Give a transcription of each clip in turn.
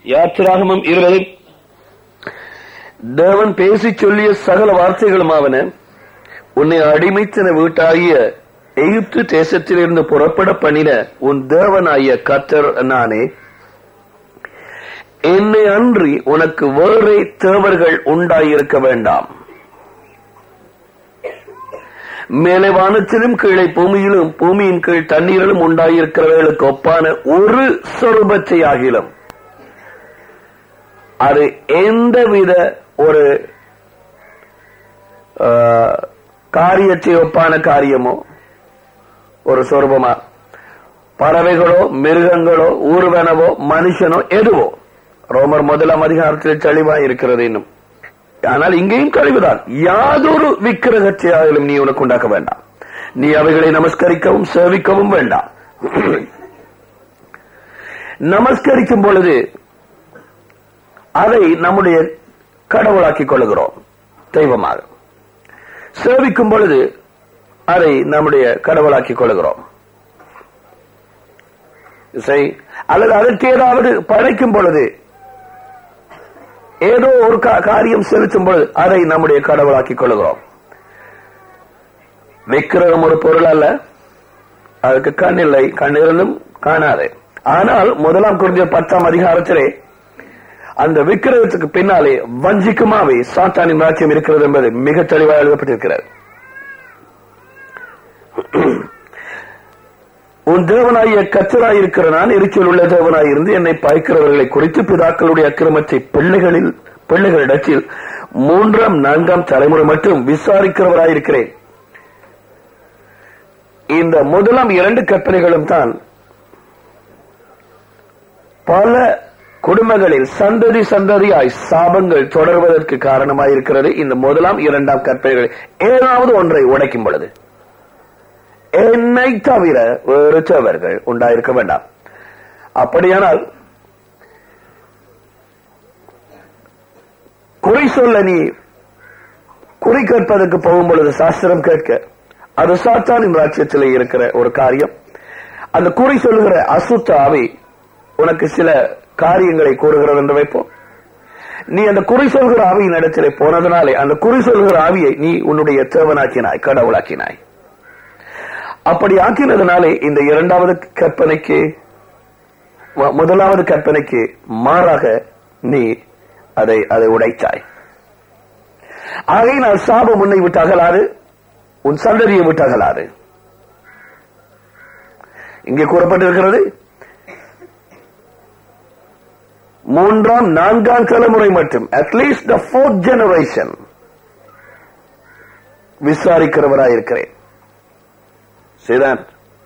யாத்திராகமம் 20 தேவன் பேசிச் சொல்லிய சகல வார்த்தைகளுமாவன, உன்னை அடிமைத்தன வீட்டாகிய எகிப்து தேசத்திலிருந்து புறப்பட பண்ணின உன் தேவனாகிய கர்த்தர் நானே. என்னை அன்றி உனக்கு வேறே தேவர்கள் உண்டாயிருக்க வேண்டாம். மேலே வானத்திலும் கீழே பூமியிலும் பூமியின் கீழ் தண்ணீரிலும் உண்டாயிருக்கிறவர்களுக்கு ஒப்பான ஒரு சொரூபத்தை ஆகிலும், அது எந்தவித ஒரு காரியத்தை ஒப்பான காரியமோ ஒரு சொரூபமா, பறவைகளோ மிருகங்களோ ஊர்வனவோ மனுஷனோ எதுவோ, ரோமர் 1 அதிகாரத்தில் தெளிவாக இருக்கிறது. இன்னும் ஆனால் இங்கேயும் கழிவுதான். யாதொரு விக்கிரகத்தையாலும் நீ உனக்கு உண்டாக்க வேண்டாம். நீ அவைகளை நமஸ்கரிக்கவும் சேவிக்கவும் வேண்டாம். நமஸ்கரிக்கும் பொழுது அதை நம்முடைய கடவுளாக்கிக் கொள்கிறோம், தெய்வமாக. சேவிக்கும் பொழுது அதை நம்முடைய கடவுளாக்கிக் கொள்கிறோம். அல்லது அதற்கு ஏதாவது படைக்கும் பொழுது, ஏதோ ஒரு காரியம் செலுத்தும் பொழுது அதை நம்முடைய கடவுளாக்கிக் கொள்கிறோம். விக்கிரகம் ஒரு பொருள் அல்ல, அதுக்கு கண் இல்லை, கண் இருந்தும் காணாது. ஆனால் 1 கொரிந்தியர் 10 அதிகாரத்திலே அந்த விக்கிரகத்துக்கு பின்னாலே வஞ்சிக்குமாவே சாத்தானின் ராஜ்யம் இருக்கிறது என்பது மிக தெளிவாக எழுதப்பட்டிருக்கிறது. உன் தேவனாகிய கர்த்தராயிருக்கிற நான் எரிச்சல் உள்ள தேவனாயிருந்து என்னை பாய்க்கிறவர்களை குறித்து பிதாக்களுடைய அக்கிரமத்தை பிள்ளைகளிடத்தில் 3ஆம் 4ஆம் தலைமுறை மட்டும் விசாரிக்கிறவராயிருக்கிறேன். இந்த முதலாம் 2 கற்பனைகளும் தான் பல குடும்பங்களில் சந்ததி சந்ததியாய் சாபங்கள் தொடர்வதற்கு காரணமாயிருக்கிறது. இந்த 1ஆம் 2ஆம் கற்பனைகள் ஏதாவது ஒன்றை உடைக்கும் பொழுது, என்னை தவிர வேறு தேவர்கள் உண்டாயிருக்க வேண்டாம். அப்படியானால் குறி சொல்ல நீ குறி கேட்பதற்கு போகும் பொழுது சாஸ்திரம் கேட்க, அது சாத்தானின் ராஜ்யத்திலே இருக்கிற ஒரு காரியம். அந்த குறி சொல்லுகிற அசுத்த ஆவி உனக்கு சில காரியங்களை கூறுகிறது என்று வைப்போம். நீ அந்த குறி சொல்கிற ஆவியின் இடத்திலே போனதுனாலே அந்த குறி சொல்கிற ஆவியை நீ உன்னுடைய தேவனாக்கினாய், கடவுளாக்கினாய். அப்படி ஆக்கினதுனாலே இந்த 2வது கற்பனைக்கு 1வது கற்பனைக்கு மாறாக நீ அதை உடைத்தாய். ஆகையினால் சாபம் உன்னை விட்டு அகலாது, உன் சந்ததியை விட்டு அகலாது. இங்கே கூறப்பட்டிருக்கிறது 3ஆம் 4ஆம் தலைமுறை மட்டும், அட்லீஸ்ட் the 4th generation விசாரிக்கிறவராயிருக்கிறேன். See that?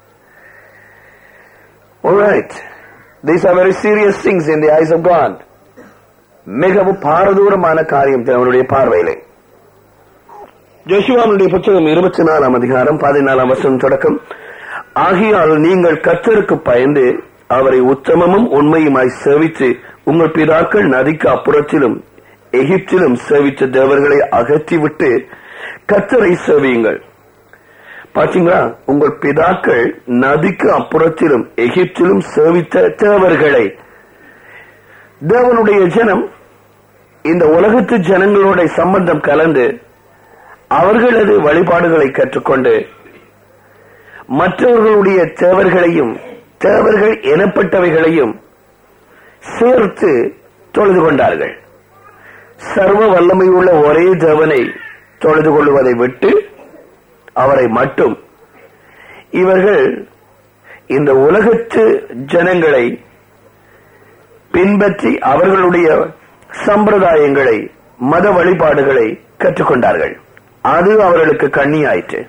Alright. These are very serious things in the eyes of God. மிகவும் பாரதூரமான காரியம் அவனுடைய பார்வையிலே. யோசுவாவுடைய புத்தகம் 24ஆம் அதிகாரம் 14ஆம் வசனம் தொடக்கம். ஆகையால் நீங்கள் கர்த்தருக்கு பயந்து அவரை உத்தமமும் உண்மையுமாய் சேவித்து உங்கள் பிதாக்கள் நதிக்கு அப்புறத்திலும் எகிப்திலும் சேவித்த தேவர்களை அகற்றிவிட்டு கர்த்தரை சேவியுங்கள். பாத்தீங்களா? உங்கள் பிதாக்கள் நதிக்கு அப்புறத்திலும் எகிப்திலும் சேவித்த தேவர்களை. தேவனுடைய ஜனம் இந்த உலகத்து ஜனங்களோட சம்பந்தம் கலந்து அவர்களது வழிபாடுகளை கற்றுக்கொண்டு மற்றவர்களுடைய தேவர்களையும் தேவர்கள் எனப்பட்டவைகளையும் சேர்த்து தொழுது கொண்டார்கள். சர்வ வல்லமையுள்ள ஒரே தேவனை தொழுது கொள்வதை விட்டு அவரை மட்டும் இவர்கள் இந்த உலகத்து ஜனங்களை பின்பற்றி அவர்களுடைய சம்பிரதாயங்களை மத வழிபாடுகளை கற்றுக்கொண்டார்கள். அது அவர்களுக்கு கண்ணியாயிற்று.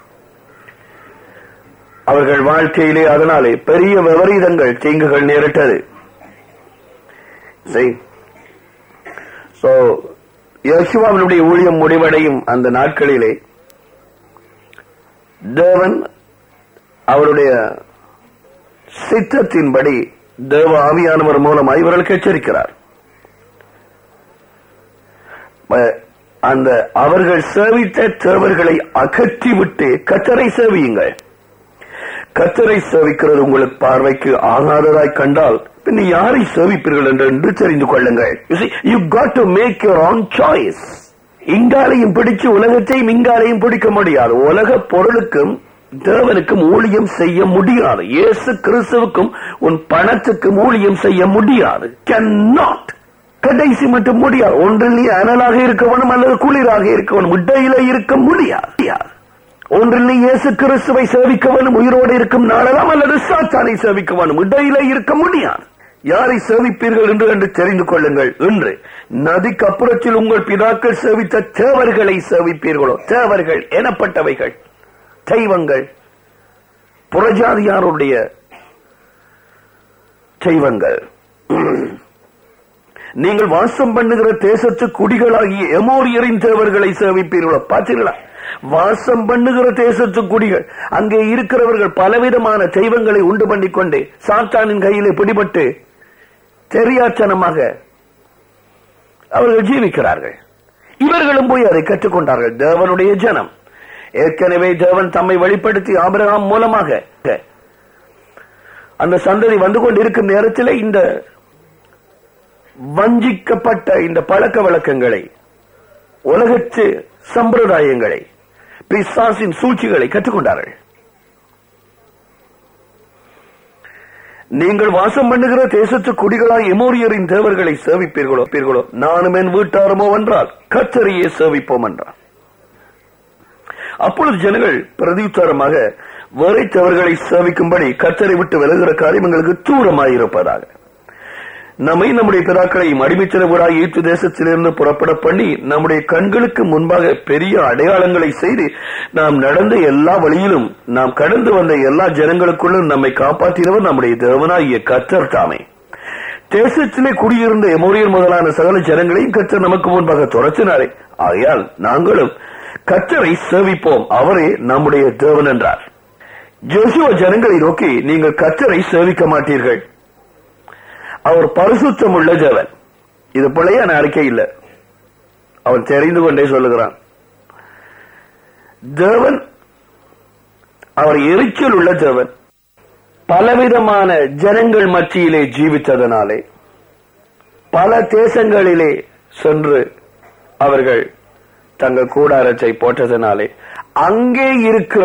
அவர்கள் வாழ்க்கையிலே அதனாலே பெரிய விபரீதங்கள் தீங்குகள் நேரிட்டது. யோசுவாவினுடைய ஊழியம் முடிவடையும் அந்த நாட்களிலே தேவன் அவருடைய சித்தத்தின்படி தேவ ஆவியானவர் மூலமாக இவர்களுக்கு எச்சரிக்கிறார். அந்த அவர்கள் சேவித்த தேவர்களை அகற்றிவிட்டு கர்த்தரை சேவியுங்கள். கர்த்தரை சேவிக்கிறது உங்களுக்கு பார்வைக்கு ஆகாததாய் கண்டால் பின் யாரை சேவிப்பீர்கள் என்று தெரிந்து கொள்ளுங்கள். You got to make your own choice. இங்காலையும் பிடிச்சு உலகத்தையும் இங்காலையும் பிடிக்க முடியாது. உலக பொருளுக்கும் தேவனுக்கும் ஊழியம் செய்ய முடியாது. இயேசு கிறிஸ்துவுக்கும் உன் பணத்துக்கும் ஊழியம் செய்ய முடியாது. Cannot. கடைசி மட்டும் முடியாது. ஒன்றிலேயே அனலாக இருக்கவனும் அல்லது குளிராக இருக்கவனும் இடையில இருக்க முடியாது. ஒன்றிலே இயேசு கிறிஸ்துவை சேவிக்கவனும் உயிரோடு இருக்கும் நாளெல்லாம் அல்லது சாத்தானை சேவிக்கவனும் இடையில இருக்க முடியாது. யாரை சேவிப்பீர்கள் என்று தெரிந்து கொள்ளுங்கள். என்று நதிக்கு அப்புறத்தில் உங்கள் பிதாக்கள் சேவித்த தேவர்களை சேவிப்பீர்களோ? தேவர்கள் எனப்பட்டவைகள் தெய்வங்கள், புறஜாதியாருடைய தெய்வங்கள். நீங்கள் வாசம் பண்ணுகிற தேசத்து குடிகளாகிய எமோரியரின் தேவர்களை சேவிப்பீர்களோ? பார்த்தீர்களா? வாசம் பண்ணுகிற தேசத்து குடிகள், அங்கே இருக்கிறவர்கள் பலவிதமான தெய்வங்களை உண்டு பண்ணிக்கொண்டு சாத்தானின் கையிலே பிடிபட்டு தெரியாச்சனமாக அவர்கள் ஜீவிக்கிறார்கள். இவர்களும் போய் அதை கற்றுக்கொண்டார்கள். தேவனுடைய ஜனம் ஏற்கனவே தேவன் தம்மை வெளிப்படுத்தி ஆபிரகாம் மூலமாக அந்த சந்ததி வந்து கொண்டிருக்கும் நேரத்தில் இந்த வஞ்சிக்கப்பட்ட இந்த பழக்க வழக்கங்களை, உலகத்து சம்பிரதாயங்களை, பிசாசின் சூழ்ச்சிகளை கற்றுக்கொண்டார்கள். நீங்கள் வாசம் பண்ணுகிற தேசத்து குடிகளாய் எமோரியரின் தேவர்களை சேவிப்பீர்களோ? நானும் என் வீட்டாருமோ என்றால் கர்த்தரையே சேவிப்போம் என்றார். அப்பொழுது ஜனங்கள் பிரதியுத்தரமாக வேறை தேவர்களை சேவிக்கும்படி கர்த்தரை விட்டு விலகுகிற காரியம் எங்களுக்கு தூரமாயிருப்பதாக, நம்மை நம்முடைய பிதாக்களையும் அடிமைத்தனவராய் ஈர்த்து தேசத்திலிருந்து புறப்பட பண்ணி நம்முடைய கண்களுக்கு முன்பாக பெரிய அடையாளங்களை செய்து நாம் நடந்த எல்லா வழியிலும் நாம் கடந்து வந்த எல்லா ஜனங்களுக்குள்ளும் நம்மை காப்பாற்றினவர் நம்முடைய தேவனாகிய கர்த்தர் தாமே. தேசத்திலே குடியிருந்த எமோரியர் முதலான சகல ஜனங்களையும் கர்த்தர் நமக்கு முன்பாக துரத்தினாரே. ஆகையால் நாங்களும் கர்த்தரை சேவிப்போம், அவரே நம்முடைய தேவன் என்றார். யோசுவா ஜனங்களை நோக்கி, நீங்கள் கர்த்தரை சேவிக்க மாட்டீர்கள், அவர் பரிசுத்தம் உள்ள தேவன். இது பிள்ளையான அறிக்கை இல்ல, அவன் தெரிந்து கொண்டே சொல்லுகிறான். தேவன் அவர் எரிச்சல் உள்ள தேவன். பலவிதமான ஜனங்கள் மத்தியிலே ஜீவித்ததனாலே, பல தேசங்களிலே சென்று அவர்கள் தங்கள் கூடாரத்தை போட்டதனாலே, அங்கே இருக்கிற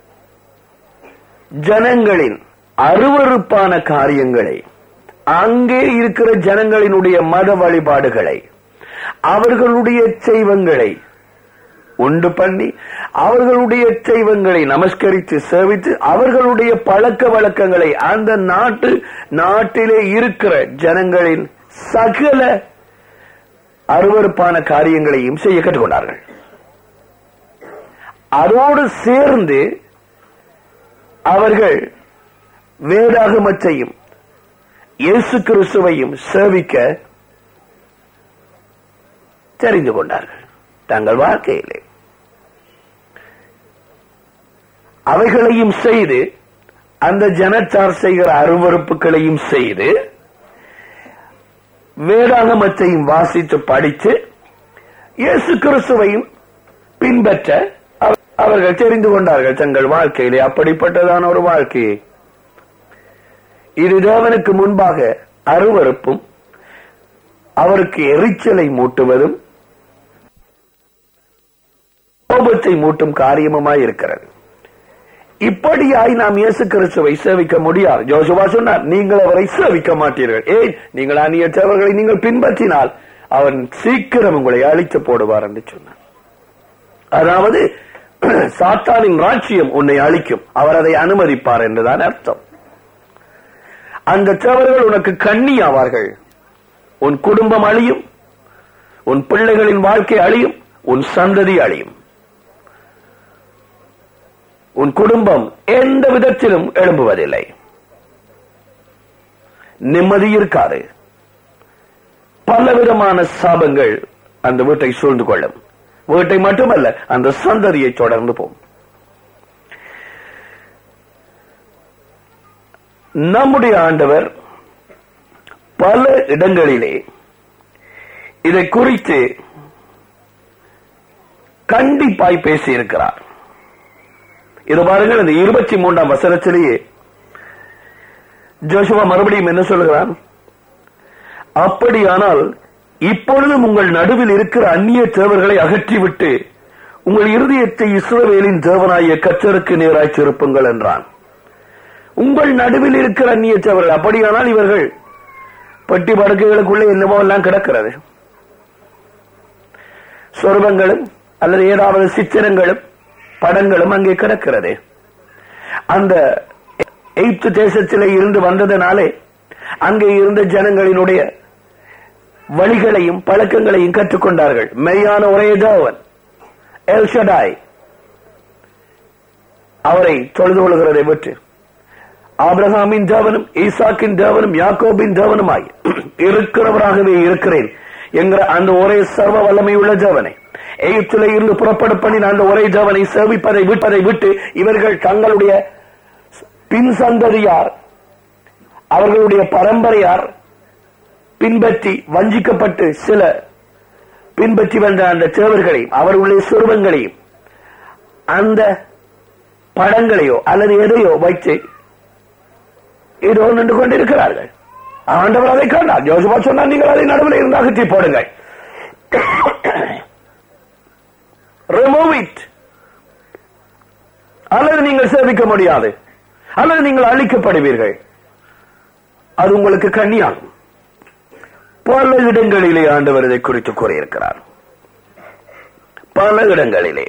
ஜனங்களின் அருவருப்பான காரியங்களை, அங்கே இருக்கிற ஜனங்களினுடைய மத வழிபாடுகளை, அவர்களுடைய தெய்வங்களை உண்டு பண்ணி, அவர்களுடைய தெய்வங்களை நமஸ்கரித்து சேவித்து, அவர்களுடைய பழக்க வழக்கங்களை அந்த நாட்டிலே இருக்கிற ஜனங்களின் சகல அருவருப்பான காரியங்களையும் செய்ய கற்றுக்கொண்டார்கள். அதோடு சேர்ந்து அவர்கள் வேதாகமத்தையும் இயேசு கிறிஸ்துவையும் சேவிக்க தெரிந்து கொண்டார்கள். தங்கள் வாழ்க்கையிலே அவைகளையும் செய்து, அந்த ஜனத்தார் செய்கிற அருவருப்புகளையும் செய்து, வேதாகமத்தையும் வாசித்து படித்து இயேசு கிறிஸ்துவையும் பின்பற்ற அவர்கள் தெரிந்து கொண்டார்கள் தங்கள் வாழ்க்கையிலே. அப்படிப்பட்டதான ஒரு வாழ்க்கையை, இது தேவனுக்கு முன்பாக அருவருப்பும் அவருக்கு எரிச்சலை மூட்டுவதும் கோபத்தை மூட்டும் காரியமாய் இருக்கிறது. இப்படியாய் நாம் இயேசு கிறிஸ்துவை சேவிக்க முடியாது. யோசுவா சொன்னார், நீங்கள் அவரை சேவிக்க மாட்டீர்கள். ஏன்? நீங்கள் அந்நிய தேவர்களை நீங்கள் பின்பற்றினால் அவன் சீக்கிரம் உங்களை அழித்து போடுவார் என்று சொன்னார். அதாவது சாத்தானின் ராஜ்யம் உன்னை அழிக்கும், அவர் அதை அனுமதிப்பார் என்றுதான் அர்த்தம். அந்த தேவர்கள் உனக்கு கண்ணி ஆவார்கள். உன் குடும்பம் அழியும், உன் பிள்ளைகளின் வாழ்க்கை அழியும், உன் சந்ததி அழியும். உன் குடும்பம் எந்த விதத்திலும் எழும்புவதில்லை, நிம்மதி இருக்காது. பலவிதமான சாபங்கள் அந்த வீட்டை சூழ்ந்து கொள்ளும். வீட்டை மட்டுமல்ல, அந்த சந்ததியை தொடர்ந்து போகும். நம்முடைய ஆண்டவர் பல இடங்களிலே இதை குறித்து கண்டிப்பாய் பேசியிருக்கிறார். இது பாருங்கள், இந்த 23ஆம் வசனத்திலேயே ஜோசுவா மறுபடியும் என்ன சொல்கிறான்? அப்படியானால் இப்பொழுதும் உங்கள் நடுவில் இருக்கிற அந்நிய தேவர்களை அகற்றிவிட்டு உங்கள் இருதயத்தை இஸ்ரவேலின் தேவனாகிய கர்த்தருக்கு நேராய் திருப்புங்கள் என்றான். உங்கள் நடுவில் இருக்கிற அந்நிய தேவர்கள். அப்படியானால் இவர்கள் பட்டி படுக்கைகளுக்குள்ளே என்னவோ எல்லாம் கிடக்கிறது. சொர்பங்களும் அல்லது ஏதாவது சித்திரங்களும் படங்களும் அங்கே கிடக்கிறது. அந்த எகிப்து தேசத்திலே இருந்து வந்ததனாலே அங்கே இருந்த ஜனங்களினுடைய வழிகளையும் பழக்கங்களையும் கற்றுக்கொண்டார்கள். மெய்யான ஒரே தேவன் எல் ஷடாய், அவரை தொழுது கொள்கிறதை விட்டு ஆபிரகாமின் தேவனும் ஈசாக்கின் தேவனும் யாக்கோபின் தேவனுமாய் இருக்கிறவராகவே இருக்கிறேன் என்கிற அந்த ஒரே சர்வ வல்லமை உள்ள தேவனை, எகிப்திலே இருந்து புறப்பட பண்ணின அந்த ஒரே தேவனை சேவிப்பதை விட்டு இவர்கள் தங்களுடைய பின் சந்ததியார், அவர்களுடைய பரம்பரையார் பின்பற்றி வஞ்சிக்கப்பட்டு சில பின்பற்றி வந்த அந்த தேவர்களையும் அவர்களுடைய சொருபங்களையும் அந்த படங்களையோ அல்லது எதையோ வைத்து இதோ நின்று கொண்டிருக்கிறார்கள். ஆண்டவர் அதை கண்டார். யோசுவா சொன்னார், நீங்கள் அதை நடுவில் இருந்து அகற்றி போடுங்கள். Remove it. அல்லது நீங்கள் சேவிக்க முடியாது, அல்லது நீங்கள் அழிக்கப்படுவீர்கள். அது உங்களுக்கு கண்ணியாகும். பல இடங்களிலே ஆண்டவர் இதை குறித்து கூறியிருக்கிறார். பல இடங்களிலே.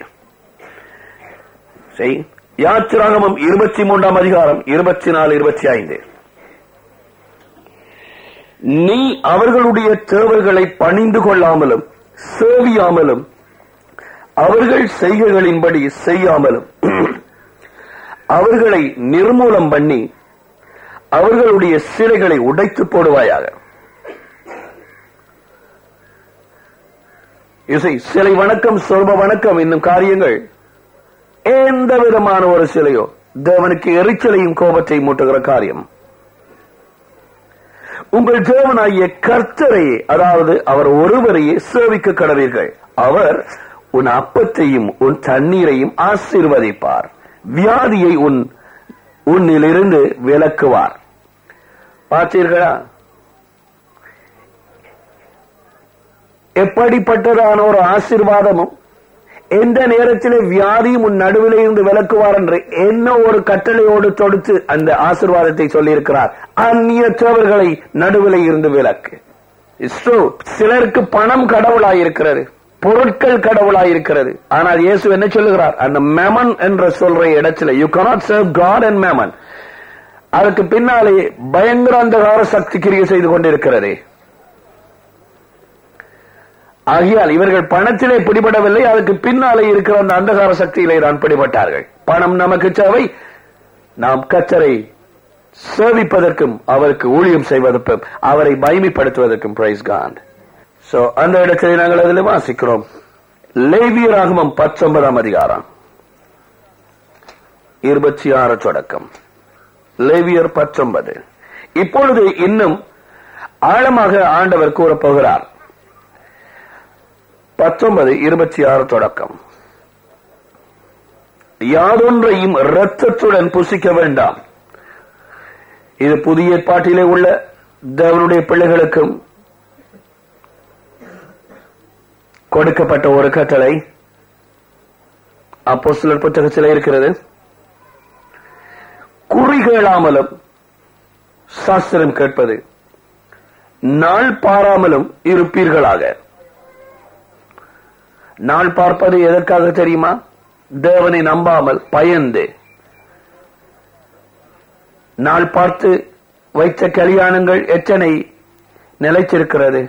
யாத்திராகமம் 23ஆம் அதிகாரம் 24, 25. நீ அவர்களுடைய தேவர்களை பணிந்து கொள்ளாமலும் சேவியாமலும் அவர்கள் செய்கைகளின்படி செய்யாமலும் அவர்களை நிர்மூலம் பண்ணி அவர்களுடைய சிலைகளை உடைத்து போடுவாயாக. சிலை வணக்கம், சொர்ப வணக்கம் என்னும் காரியங்கள் எந்த விதமான ஒரு சிலையோ தேவனுக்கு எரிச்சலையும் கோபத்தையும் மூட்டுகிற காரியம். உங்கள் தேவனாகிய கர்த்தரையே, அதாவது அவர் ஒருவரையே சேவிக்க கடவீர்கள். அவர் உன் அப்பத்தையும் உன் தண்ணீரையும் ஆசீர்வதிப்பார், வியாதியை உன்னிலிருந்து விலக்குவார். பார்த்தீர்களா எப்படிப்பட்டதான ஒரு ஆசீர்வாதமும் எந்த நேரத்திலே வியாதியும் உன் நடுவிலே இருந்து விலக்குவார் என்று என்ன ஒரு கட்டளையோடு தொடுத்து அந்த ஆசீர்வாதத்தை சொல்லியிருக்கிறார். அந்நிய தேவர்களை நடுவிலே இருந்து விலக்கு. சிலருக்கு பணம் கடவுளாயிருக்கிறது, பொருட்கள் கடவுளாயிருக்கிறது. ஆனால் இயேசு என்ன சொல்லுகிறார்? அந்த மேமன் என்ற சொல்ற இடத்துல you cannot serve God and mammon. அதுக்கு பின்னாலே பயங்கர அந்தகார சக்தி கிரியை செய்து கொண்டிருக்கிறது. ஆகியால் இவர்கள் பணத்திலே பிடிபடவில்லை, அதுக்கு பின்னாலே இருக்கிற அந்த அந்தகார சக்தியிலே தான் பிடிபட்டார்கள். பணம் நமக்கு தேவை, நாம் கர்த்தரை சேவிப்பதற்கும் அவருக்கு ஊழியம் செய்வதற்கும் அவரை மகிமைப்படுத்துவதற்கும். Price God. சோ அந்த இடத்திலே நாங்கள் அதில் வாசிக்கிறோம். லேவியராகமம் 19ஆம் அதிகாரம் 26 தொடக்கம். லேவியர் 19. இப்பொழுது இன்னும் ஆழமாக ஆண்டவர் கூறப்போகிறார். 19:26 தொடக்கம். யாதொன்றையும் இரத்தத்துடன் புசிக்க வேண்டாம். இது புதிய ஏற்பாட்டிலே உள்ள தேவனுடைய பிள்ளைகளுக்கும் கொடுக்கப்பட்ட ஒரு கட்டளை. அப்போஸ்தலர் புத்தகத்தில் இருக்கிறது. குறிகேளாமலும் சாஸ்திரம் கேட்பது, நாள் பாராமலும் இருப்பீர்களாக. நாள் பார்ப்பது எதற்காக தெரியுமா? தேவனை நம்பாமல் பயந்து நாள் பார்த்து வைத்த கல்யாணங்கள் எத்தனை நிலைத்திருக்கிறது.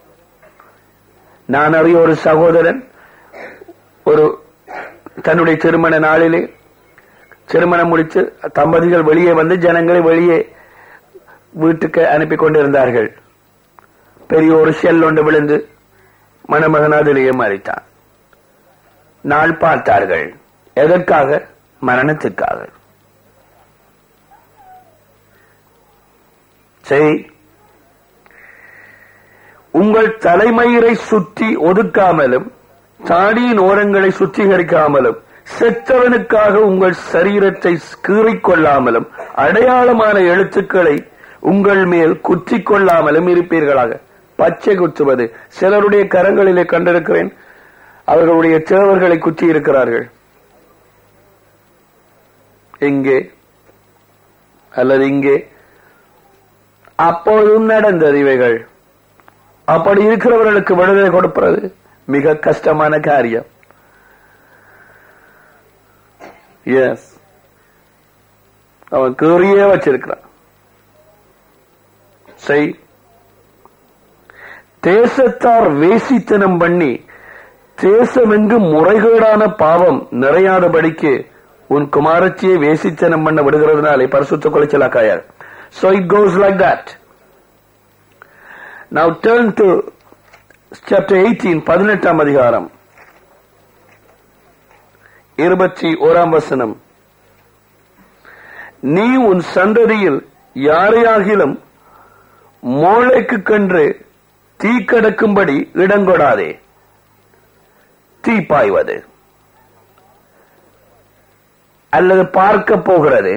நான் அறிய ஒரு சகோதரன் ஒரு தன்னுடைய திருமண நாளிலே திருமணம் முடித்து தம்பதிகள் வெளியே வந்து ஜனங்களை வெளியே வீட்டுக்கு அனுப்பி கொண்டிருந்தார்கள். பெரிய ஒரு ஷெல் ஒன்று விழுந்து மணமகன் அதிலேயே மறித்தான். நாள் பார்த்தார்கள். எதற்காக? மரணத்திற்காக. சரி, உங்கள் தலைமயிரை சுற்றி ஒதுக்காமலும் தாடியின் ஓரங்களை சுத்திகரிக்காமலும் செத்தவனுக்காக உங்கள் சரீரத்தை கீறிக்கொள்ளாமலும் அடையாளமான எழுத்துக்களை உங்கள் மேல் குத்திக் கொள்ளாமலும் இருப்பீர்களாக. பச்சை குத்துவது சிலருடைய கரங்களிலே கண்டிருக்கிறேன். அவர்களுடைய சேவர்களை குத்தி இருக்கிறார்கள். எங்கே அல்லது இங்கே அப்பொழுதும் நடந்தது இவைகள். அப்படி இருக்கிறவர்களுக்கு விடுதலை கொடுப்பது மிக கஷ்டமான காரியம். எஸ், அவன் கீறியே வச்சிருக்கிறான். செய். தேசத்தார் வேசித்தனம் பண்ணி தேசமெங்கும் முறைகேடான பாவம் நிறையாதபடிக்கு உன் குமாரச்சியை வேசித்தனம் பண்ண விடுகிறதுனாலே பரிசுத்த குலைச்சலாக்காயார். So it goes like that. Now turn to chapter 18, 18ஆம் அதிகாரம் 21ஆம் வசனம். நீ உன் சந்ததியில் யாரையாகிலும் மோளைக்கு கன்று தீ கடக்கும்படி இடங்கொடாதே. தீ பாய்வது அல்லது பார்க்க போகிறது.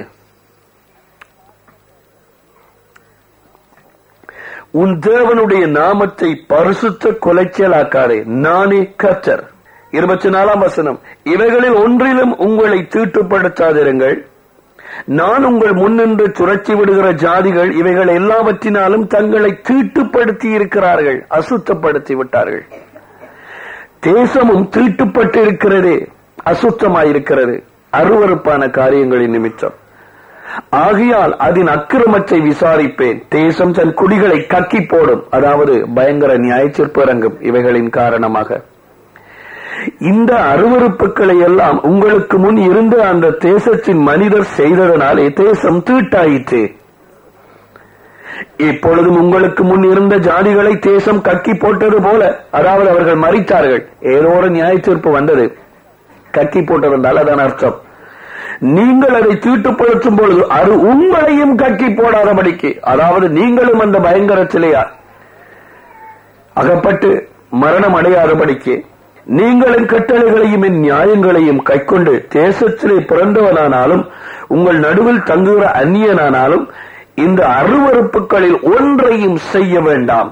உன் தேவனுடைய நாமத்தை பரிசுத்த கொலைச்சலாக்காதே, நானே கர்த்தர். 24ஆம் வசனம். இவைகளில் ஒன்றிலும் உங்களை தீட்டுப்படுத்தாதிருங்கள். நான் உங்கள் முன்னின்று சுழற்சி விடுகிற ஜாதிகள் இவைகள் எல்லாவற்றினாலும் தங்களை தீட்டுப்படுத்தி இருக்கிறார்கள், அசுத்தப்படுத்தி விட்டார்கள். தேசமும் தீட்டுப்பட்டு இருக்கிறதே, அசுத்தமாயிருக்கிறது அருவருப்பான காரியங்களின் நிமித்தம். ஆகையால் அதன் அக்கிரமத்தை விசாரிப்பேன். தேசம் தன் குடிகளை கக்கி போடும், அதாவது பயங்கர நியாயத்தீர்ப்பு இறங்கும் இவைகளின் காரணமாக. இந்த அருவருப்புகளை எல்லாம் உங்களுக்கு முன் இருந்த அந்த தேசத்தின் மனிதர் செய்ததனாலே தேசம் தீட்டாயிற்று. இப்பொழுதும் உங்களுக்கு முன் இருந்த ஜாதிகளை தேசம் கக்கி போட்டது போல, அதாவது அவர்கள் மறித்தார்கள். ஏதோ ஒரு நியாயத்தீர்ப்பு வந்தது, கக்கி போட்டதென்றால் அதன் அர்த்தம் நீங்கள் அதை தீட்டுப்படுத்தும் பொழுது அது உங்களையும் கக்கி போடாதபடிக்கு, அதாவது நீங்களும் அந்த பயங்கரத்திலே அகப்பட்டு மரணம் அடையாதபடிக்கு நீங்களும் கட்டளைகளையும் நியாயங்களையும் கைக்கொண்டு தேசத்திலே பிறந்தவனானாலும் உங்கள் நடுவில் தங்குகிற அந்நியனானாலும் இந்த அருவருப்புகளில் ஒன்றையும் செய்ய வேண்டாம்.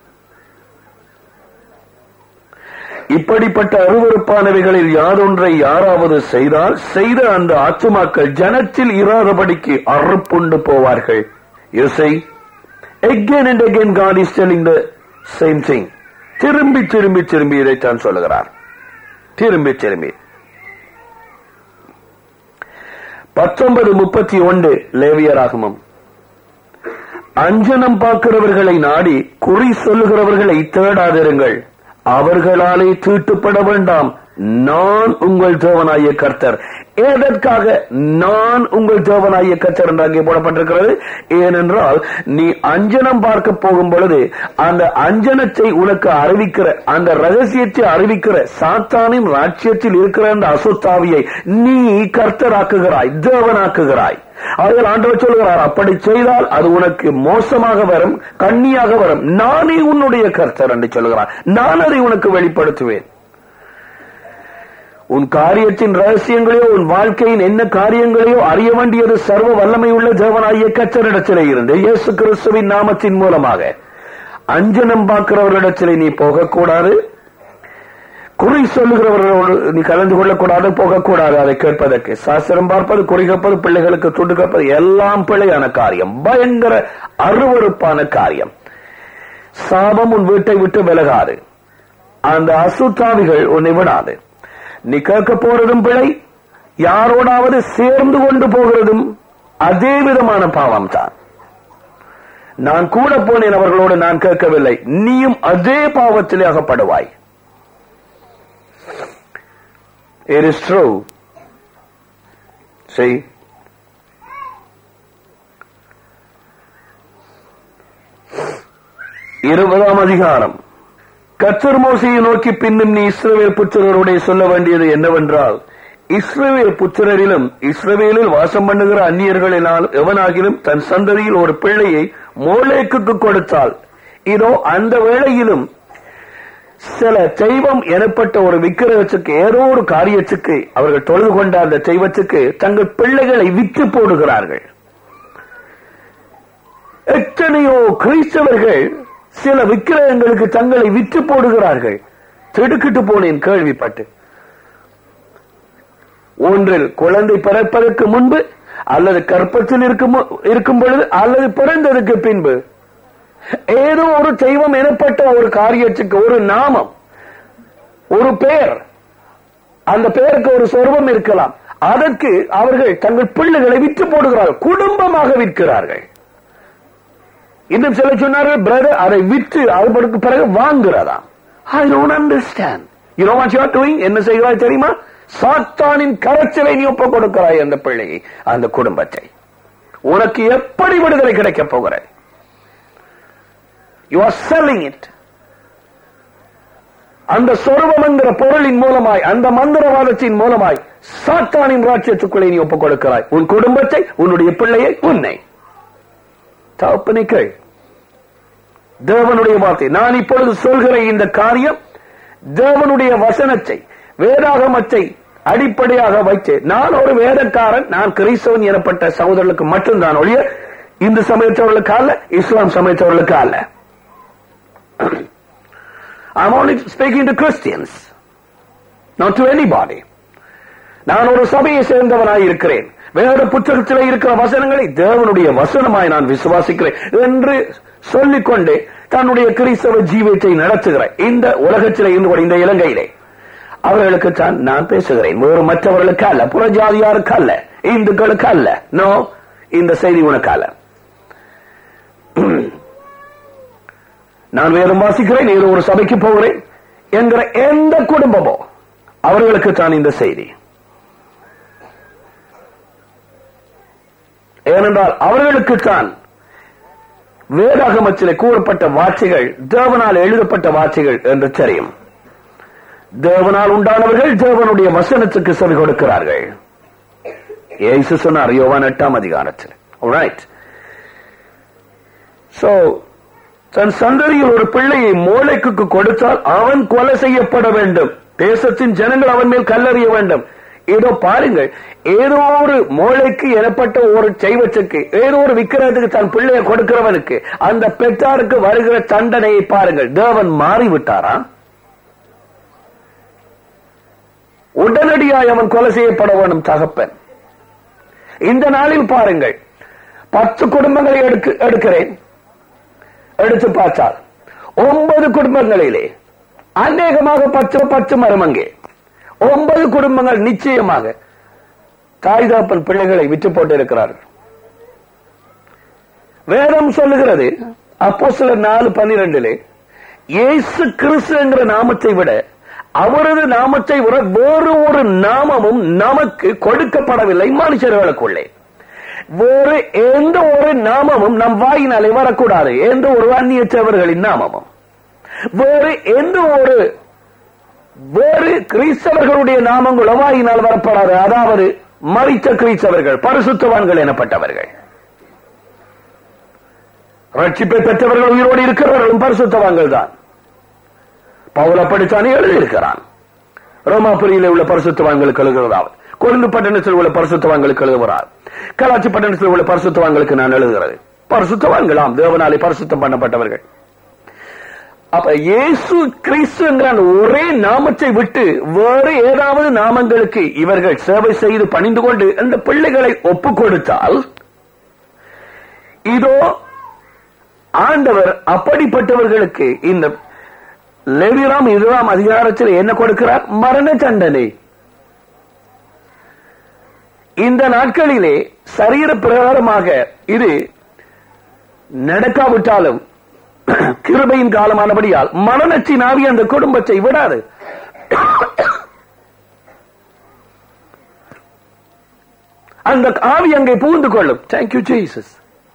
இப்படிப்பட்ட அருவருப்பானவைகளில் யாரொன்றை யாராவது செய்தால் செய்த அந்த ஆத்துமாக்கள் ஜனத்தில் இராதபடிக்கு அறுப்புண்டு போவார்கள். You see, again and again God is telling the same thing. திரும்பி திரும்பி திரும்பி இதைத்தான் சொல்லுகிறார். திரும்பி திரும்பி 19:31 லேவியராகமம். அஞ்சனம் பார்க்கிறவர்களை நாடி குறி சொல்லுகிறவர்களை தேடாதிருங்கள், அவர்களாலே தீட்டுப்பட வேண்டாம், நான் உங்கள் தேவனாகிய கர்த்தர். எதற்காக நான் உங்கள் தேவனாகிய கர்த்தர் என்று அங்கே போடப்பட்டிருக்கிறது? ஏனென்றால் நீ அஞ்சனம் பார்க்க போகும் பொழுது அந்த அஞ்சனத்தை உனக்கு அறிவிக்கிற, அந்த ரகசியத்தை அறிவிக்கிற சாத்தானின் ராஜ்யத்தில் இருக்கிற அந்த அசுத்தாவியை நீ கர்த்தராக்குகிறாய், தேவனாக்குகிறாய். அதில் ஆண்டவர் சொல்கிறார், அப்படி செய்தால் அது உனக்கு மோசமாக வரும், கண்ணியாக வரும். நானே உன்னுடைய கர்த்தர் என்று சொல்கிறார். நான் அதை உனக்கு வெளிப்படுத்துவேன். உன் காரியத்தின் ரகசியங்களையோ உன் வாழ்க்கையின் என்ன காரியங்களையோ அறிய வேண்டியது சர்வ வல்லமை உள்ள தேவனாகிய கர்த்தரிடத்திலே இருந்து இயேசு கிறிஸ்துவின் நாமத்தின் மூலமாக. அஞ்சனம் பார்க்கிறவர்களிடத்திலே நீ போகக்கூடாது, குறி சொல்லுகிறவர்களோடு நீ கலந்து கொள்ளக்கூடாது, போகக்கூடாது அதை கேட்பதற்கு. சாஸ்திரம் பார்ப்பது, குறி கேட்பது, பிள்ளைகளுக்கு துண்டு கேட்பது எல்லாம் பிழையான காரியம், பயங்கர அருவருப்பான காரியம். சாபம் உன் வீட்டை விட்டு விலகாது, அந்த அசுத்தாவிகள் உன்னை விடாது. நீ கேட்க போறதும் பிழை, யாரோடாவது சேர்ந்து கொண்டு போகிறதும் அதே விதமான பாவம் தான். நான் கூட போனேன் அவர்களோடு, நான் கேட்கவில்லை, நீயும் அதே பாவத்திலே அகப்படுவாய். It is true. See, 20ஆம் அதிகாரம். கர்த்தர் மோசேயை நோக்கி, பின்னும் நீ இஸ்ரவேல் புத்திரரோட சொல்ல வேண்டியது என்னவென்றால், இஸ்ரவேல் புத்திரரிலும் இஸ்ரவேலில் வாசம் பண்ணுகிற அந்நியர்களினால் எவனாகிலும் தன் சந்ததியில் ஒரு பிள்ளையை மோலேக்குக்கு கொடுத்தால், இதோ அந்த வேளையிலும் சில தெய்வம் எனப்பட்ட ஒரு விக்கிரகத்துக்கு, ஏதோ ஒரு காரியத்துக்கு அவர்கள் தொழுது கொண்ட அந்த தெய்வத்துக்கு தங்கள் பிள்ளைகளை விற்று போடுகிறார்கள். எத்தனையோ கிறிஸ்தவர்கள் சில விக்கிரகங்களுக்கு தங்களை விற்று போடுகிறார்கள். திடுக்கிட்டு போனேன் கேள்விப்பட்டு. ஒன்றில் குழந்தை பிறப்பதற்கு முன்பு, அல்லது கற்பத்தில் இருக்கும் பொழுது, அல்லது பிறந்ததற்கு பின்பு ஏதோ ஒரு தெய்வம் எனப்பட்ட ஒரு காரியத்துக்கு ஒரு நாமம், ஒரு பெயர், அந்த பெயருக்கு ஒரு சொர்வம் இருக்கலாம், அதற்கு அவர்கள் தங்கள் பிள்ளைகளை விற்று போடுகிறார்கள். குடும்பமாக விற்கிறார்கள். இன்னும் சில சொன்னார்கள், பிரதர் அதை விற்று அதற்கு பிறகு வாங்குறதா? I don't understand. You know what you are doing? என்ன செய்கிறாய் தெரியுமா? சாத்தானின் கரைச்சலை நீ ஒப்புக் கொடுக்கிறாய் அந்த பிள்ளையை, அந்த குடும்பத்தை. உனக்கு எப்படி விடுதலை கிடைக்கப் போகிறது? You are selling it. அந்த சொர்வம் என்கிற பொருளின் மூலமாய், அந்த மந்திரவாதத்தின் மூலமாய் சாத்தானின் ராஜ்யத்துக்குள்ளே நீ ஒப்புக் கொடுக்கிறாய் உன் குடும்பத்தை, உன்னுடைய பிள்ளையை, உன்னை. தகப்பனுக்கள், தேவனுடைய வார்த்தை, நான் இப்பொழுது சொல்கிற இந்த காரியம் தேவனுடைய வசனத்தை, வேதாகமத்தை அடிப்படையாக வைத்து, நான் ஒரு வேதக்காரன், நான் கிறிஸ்தவன் எனப்பட்ட சகோதரர்களுக்கு மட்டும்தான் ஒழிய இந்து சமயத்தவர்களுக்கு அல்ல, இஸ்லாம் சமயத்தவர்களுக்கு அல்ல. I'm only speaking to Christians, not to anybody. நான் ஒரு சபையை சேர்ந்தவனாய் இருக்கிறேன். வேத புத்தகத்தில் இருக்கிற வசனங்களை தேவனுடைய வசனமாய் நான் விசுவாசிக்கிறேன் என்று சொல்லிக்கொண்டு தன்னுடைய கிறிஸ்தவ ஜீவியத்தை நடத்துகிறேன். இந்த உலகத்திலே, இந்த இலங்கையிலே அவர்களுக்கு தான் நான் பேசுகிறேன். வேறு மற்றவர்களுக்கு அல்ல, புறஜாதியாருக்கு அல்ல, இந்துக்களுக்கு அல்ல. நோ, இந்த செய்தி உனக்கு அல்ல. நான் வேறும் வாசிக்கிறேன், ஏதோ ஒரு சபைக்கு போகிறேன் என்கிற எந்த குடும்பமோ அவர்களுக்கு தான் இந்த செய்தி. ஏனென்றால் அவர்களுக்குத்தான் வேதாகமத்திலே கூறப்பட்ட வார்த்தைகள் தேவனால் எழுதப்பட்ட வார்த்தைகள் என்று தெரியும். தேவனால் உண்டானவர்கள் தேவனுடைய வசனத்துக்கு செவி கொடுக்கிறார்கள். இயேசு சொன்னார் யோவான் 8ஆம் அதிகாரத்தில். Alright. So, தன் சந்ததியில் ஒரு பிள்ளையை மோளேக்குக்கு கொடுத்தால் அவன் கொலை செய்யப்பட வேண்டும். தேசத்தின் ஜனங்கள் அவன் மேல் கல்லறிய வேண்டும். ஏதோ பாருங்கள், ஏதோ ஒரு மோளைக்கு எனப்பட்ட ஒரு செய்வத்துக்கு, ஏதோ ஒரு விக்கிரகத்துக்கு தன் பிள்ளையை கொடுக்கிறவனுக்கு அந்த பெற்றாருக்கு வருகிற தண்டனையை பாருங்கள். தேவன் மாறிவிட்டாரா? உடனடியாய் அவன் கொலை செய்யப்பட வேண்டும் தகப்பன். இந்த நாளில் பாருங்கள், 10 குடும்பங்களை எடுக்கிறேன், எடுத்து பார்த்தால் 9 குடும்பங்களிலே அநேகமாக 10 மரமங்கே 9 குடும்பங்கள் நிச்சயமாக தாய் தகப்பன் பிள்ளைகளை விற்று போட்டு இருக்கிறார்கள். வேதம் சொல்லுகிறது அப்போஸ்தலர் 4:12 இயேசு கிறிஸ்து என்கிற நாமத்தை விட அவரது நாமத்தை விட வேறு ஒரு நாமமும் நமக்கு கொடுக்கப்படவில்லை மனுஷர்களுக்குள்ளே. வேறு எந்த ஒரு நாமமும் நம் வாயினாலே வரக்கூடாது. எந்த ஒரு அந்நிய தேவர்களின் நாமமும், வேறு கிறிஸ்தவர்களுடைய நாமங்கள் வாயினால் வரப்படாது. அதாவது மரித்த கிறிஸ்தவர்கள், பரிசுத்தவான்கள் எனப்பட்டவர்கள், ரட்சிப்பை பெற்றவர்கள், உயிரோடு இருக்கிறவர்களும் பரிசுத்தவான்கள் தான். பவுல் அப்படித்தானே எழுதியிருக்கிறான். ரோமாபுரியிலே உள்ள பரிசுத்தவான்களுக்கு எழுதுகிறார், கொரிந்து பட்டணத்தில் உள்ள பரிசுத்தவான்களுக்கு எழுதுகிறார், கலாச்சி பட்டணத்தில் உள்ள பரிசுத்தவான்களுக்கு நான் எழுதுகிறது. பரிசுத்தவான்களாம், தேவனாலே பரிசுத்தம் பண்ணப்பட்டவர்கள். அப்ப இயேசு கிறிஸ்து என்கிற ஒரே நாமத்தை விட்டு வேறு ஏதாவது நாமங்களுக்கு இவர்கள் சேவை செய்து பணிந்து கொண்டு அந்த பிள்ளைகளை ஒப்புக் கொடுத்தால், இதோ ஆண்டவர் அப்படிப்பட்டவர்களுக்கு இந்த லேவியராம் 20ஆம் அதிகாரத்தில் என்ன கொடுக்கிறார்? மரண தண்டனை. இந்த நாட்களிலே சரீர பிரகாரமாக இது நடக்காவிட்டாலும் கிருபையின் காலமானபடியால் மரணத்தின் ஆவி அந்த குடும்பத்தை விடாது. அந்த ஆவி அங்கே புகுந்து கொள்ளும். Thank you Jesus.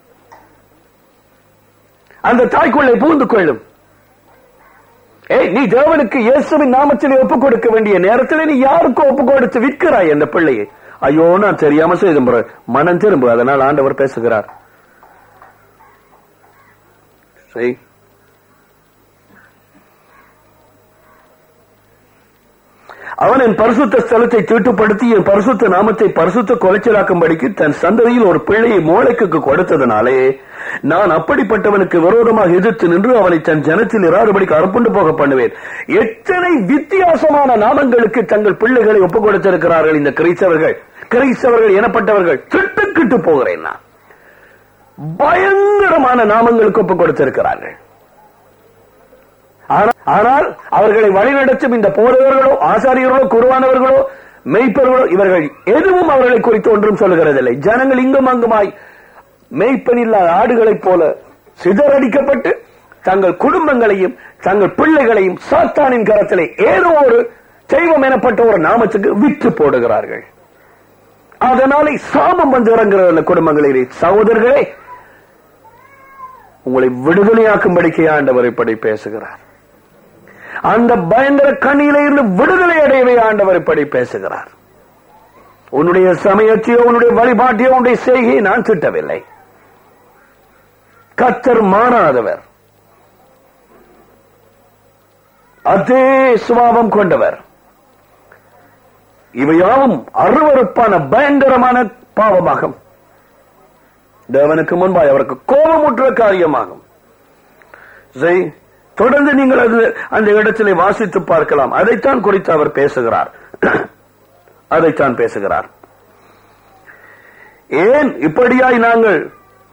அந்த தாய்க்குள்ளே புகுந்து கொள்ளும். நீ தேவனுக்கு இயேசுவின் நாமத்திலே ஒப்புக் கொடுக்க வேண்டிய நேரத்தில் நீ யாருக்கும் ஒப்புக் கொடுத்து விற்கிறாய் அந்த பிள்ளையை. ஐயோ, நான் தெரியாம செய்து மனம் திரும்பு. அதனால் ஆண்டவர் பேசுகிறார். அவன் என் பரிசுத்த ஸ்தலத்தை தீட்டுப்படுத்தி என் பரிசுத்த நாமத்தை பரிசுத்த கொலைச்சலாக்கும்படிக்கு தன் சந்ததியில் ஒரு பிள்ளையை மோளைக்கு கொடுத்ததனாலே நான் அப்படிப்பட்டவனுக்கு விரோதமாக எதிர்த்து நின்று அவனை தன் ஜனத்தில் இராதபடிக்கு அறுப்புண்டு போக பண்ணுவேன். எத்தனை வித்தியாசமான நாமங்களுக்கு தங்கள் பிள்ளைகளை ஒப்புக் கொடுத்திருக்கிறார்கள் இந்த கிறிஸ்தவர்கள் எனப்பட்டவர்கள். திட்டுக்கிட்டு போகிறேன் நான். பயங்கரமான நாமங்களுக்கு ஒப்புக் கொடுத்திருக்கிறார்கள். ஆனால் அவர்களை வழிநடத்தும் இந்த போதகர்களோ ஆசாரியர்களோ குருவானவர்களோ மெய்ப்பர்களோ இவர்கள் எதுவும் அவர்களை குறித்து ஒன்றும் சொல்லுகிறதில்லை. ஜனங்கள் இங்கும் அங்குமாய் மெய்ப்பனில்லாத ஆடுகளைப் போல சிதறடிக்கப்பட்டு தங்கள் குடும்பங்களையும் தங்கள் பிள்ளைகளையும் சாத்தானின் கரத்திலே ஏதோ ஒரு தெய்வம் எனப்பட்ட ஒரு நாமத்துக்கு விற்று போடுகிறார்கள். அதனாலே சாபம் வந்து இறங்குகிற குடும்பங்களிலே சகோதரர்களே, உங்களை விடுதலையாக்கும்படிக்கு ஆண்டவர் இப்படி பேசுகிறார். அந்த பயங்கர கண்ணியிலே இருந்து விடுதலை அடையவே ஆண்டவர் இப்படி பேசுகிறார். உன்னுடைய சமயத்தையோ உன்னுடைய வழிபாட்டையோ உன்னுடைய செய்கையை நான் திட்டவில்லை. கர்த்தர் மாறாதவர், அதே சுபாவம் கொண்டவர். இவையாவும் அருவருப்பான பயங்கரமான பாவமாகும். தேவனுக்கு முன்பாய் அவருக்கு கோபமுற்ற காரியமாகும். தொடர்ந்து நீங்கள் அந்த இடத்திலே வாசித்து பார்க்கலாம். அதைத்தான் குறித்து அவர் பேசுகிறார். ஏன் இப்படியாய் நாங்கள்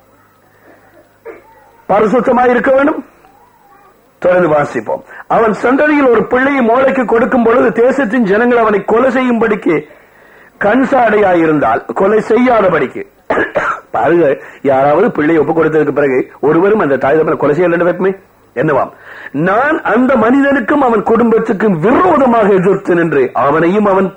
பரிசுத்தமாய் இருக்க வேண்டும்? தொடர்ந்து வாசிப்போம். அவன் சந்ததியில் ஒரு பிள்ளையை மோளைக்கு கொடுக்கும் பொழுது தேசத்தின் ஜனங்கள் அவனை கொலை செய்யும்படிக்கு கண்சாடையாயிருந்தால் கொலை செய்யாதபடிக்கு. பாருங்க, யாராவது பிள்ளையை ஒப்புக் கொடுத்ததுக்கு பிறகு ஒருவரும் அந்த தாய் தகப்பனை கொலை செய்ய வைப்பமே என்னவாம்? நான் அந்த மனிதனுக்கும் அவன் குடும்பத்துக்கும் விரோதமாக எதிர்த்து நின்று அவனையும் அவன்